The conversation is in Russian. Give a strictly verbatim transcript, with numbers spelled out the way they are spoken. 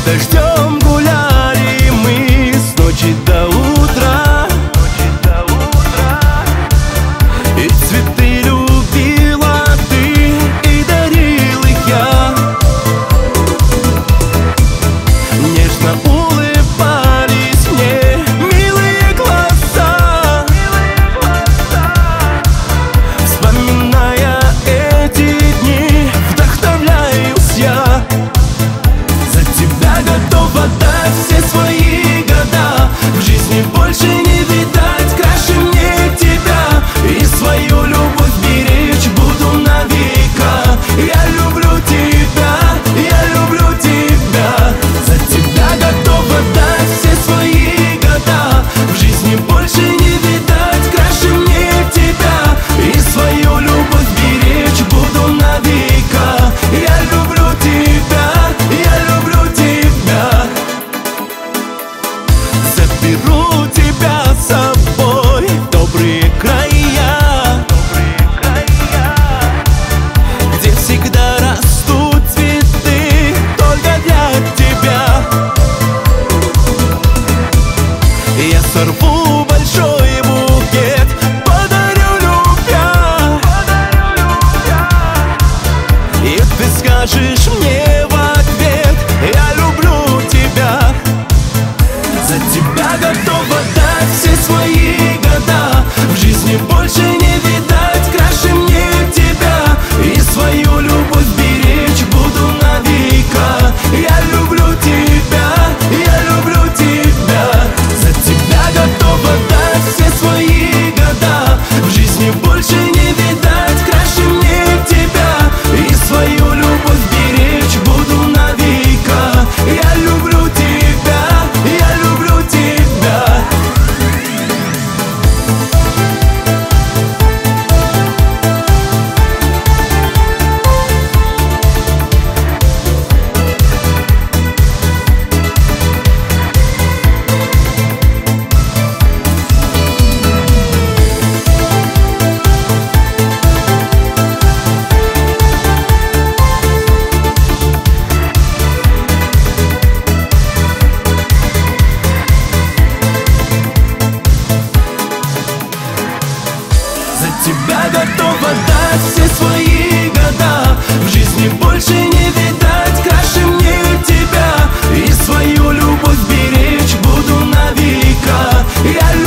дождем гуляли мы с ночи до утра, и цветы любила ты, и дарил их я. Нежно улыбались мне милые глаза, вспоминая эти дни, вдохновляюсь я. За тебя готова дать все свои года, в жизни больше не видать краше мне тебя, и свою любовь беречь буду на века. Я люблю тебя, я люблю тебя. За тебя готова дать все свои года, в жизни больше не видать краше мне тебя, и свою любовь беречь буду на века. Я люблю тебя, я люблю тебя. Заберу тебя с собой в добрые края, где всегда растут цветы только для тебя. Я сорву большой букет, подарю любя, и ты скажешь мне в ответ: я люблю тебя. За тебя готова дать все свои года, в жизни больше не видать краше мне тебя, и свою любовь беречь буду на века. Я люблю тебя, я люблю тебя. За тебя готова дать все свои года, в жизни больше не видать краше мне тебя, и свою любовь беречь буду на века. Я люблю тебя, я люблю тебя. За тебя готова дать все свои года, в жизни больше не видать краше мне тебя, и свою любовь беречь буду на века. Я